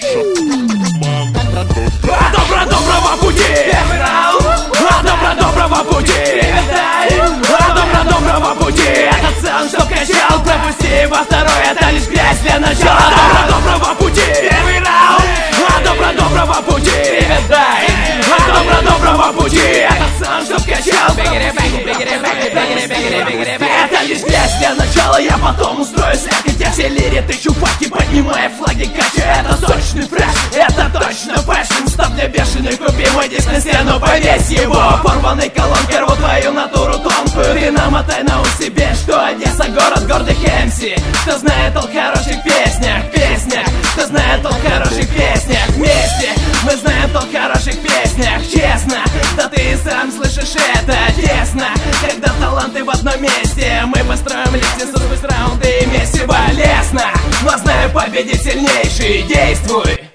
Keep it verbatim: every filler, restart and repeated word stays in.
А добро-доброго пути! Первый раунд! А добро-доброго пути! А добро-доброго пути! Этот саунд, что качал, пропусти во второй, это лишь грязь для начала. А добро-доброго пути! Первый раунд! А добро-доброго пути! А добро-доброго пути! Этот саунд, что качал, это лишь грязь для начала, я потом устрою слякоть, артиллерия, ты чуваки, поднимая флаги, кача, это точный фреш, это точно фэшн, став для бешеный, купи мой диск на стену, повесь его, порванной колонкой, рву твою натуру тонкую, ты намотай на ус себе, что Одесса город гордых эм си, кто знает толк в хороших песнях, песнях, кто знает толк в хороших песнях, вместе, мы знаем толк в хороших песнях, честно, да ты и сам слышишь это, тесно, когда таланты в одном месте, мы построим лестницу сквозь раунды и месиво лестно, но знаю, победить сильнейший, действуй!